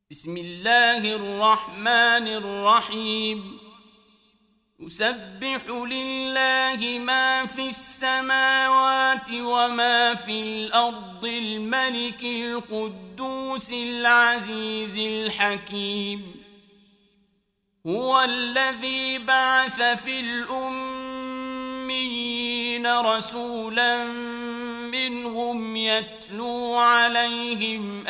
بسم الله الرحمن الرحيم يسبح لله ما في السماوات وما في الأرض الملك القدوس العزيز الحكيم هو الذي بعث في الأميين رسولا منهم يتلو عليهم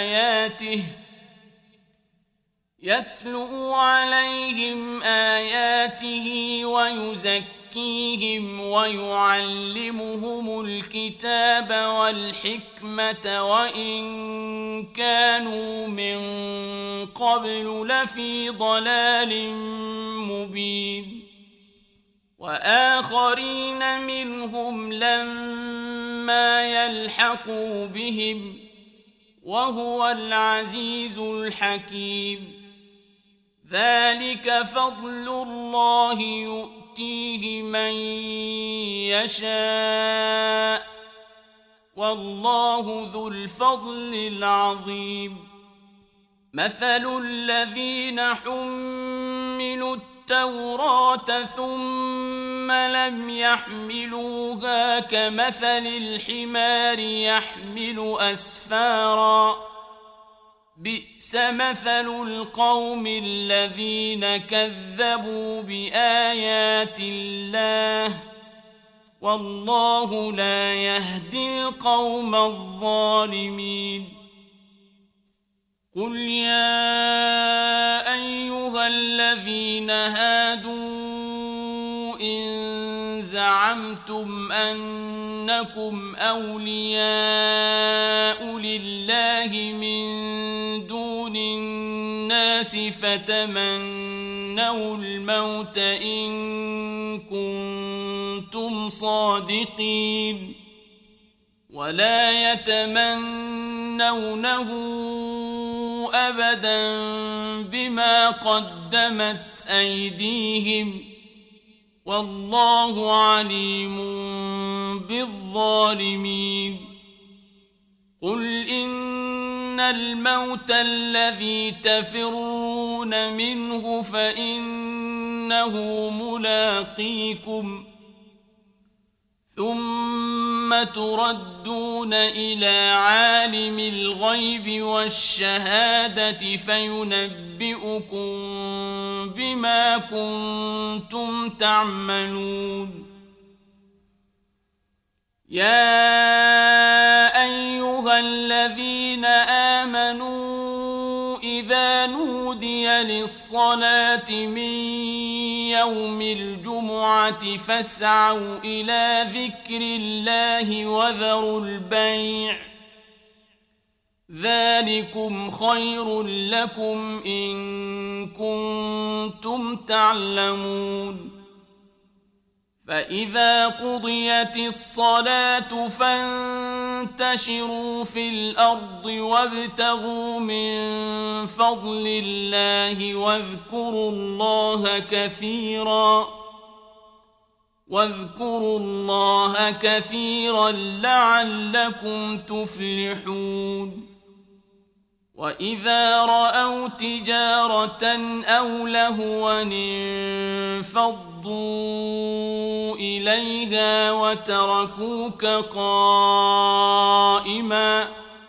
آياته ويزكيهم ويعلمهم الكتاب والحكمة وإن كانوا من قبل لفي ضلال مبين وآخرين منهم لما يلحقوا بهم وهو العزيز الحكيم ذلك فضل الله يؤتيه من يشاء والله ذو الفضل العظيم مثل الذين حملوا التوراة ثم لم يحملوها كمثل الحمار يحمل أسفارا بئس مثل القوم الذين كذبوا بآيات الله والله لا يهدي القوم الظالمين قل يا أيها الذين هادوا إن زعمتم أنكم أولياء لله من دون الناس فتمنوا الموت إن كنتم صادقين ولا يتمنونه أبدا بما قدمت أيديهم والله عليم بالظالمين قل إن الموت الذي تفرون منه فإنه ملاقيكم ثم تردون إلى عالم الغيب والشهادة فينبئكم بما كنتم تعملون يا أيها الذين آمنوا إذا نودي للصلاة من يوم الجمعة فاسعوا إلى ذكر الله وذروا البيع ذلكم خير لكم إن كنتم تعلمون فإذا قضيت الصلاة فانتشروا في الأرض وابتغوا من فضل الله واذكروا الله كثيرا لعلكم تفلحون وإذا رأوا تجارة أو لهوا انفضوا إليها وتركوك قائما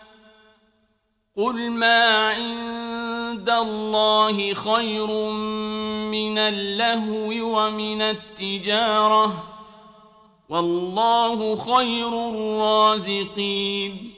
قل ما عند الله خير من اللهو ومن التجارة والله خير الرازقين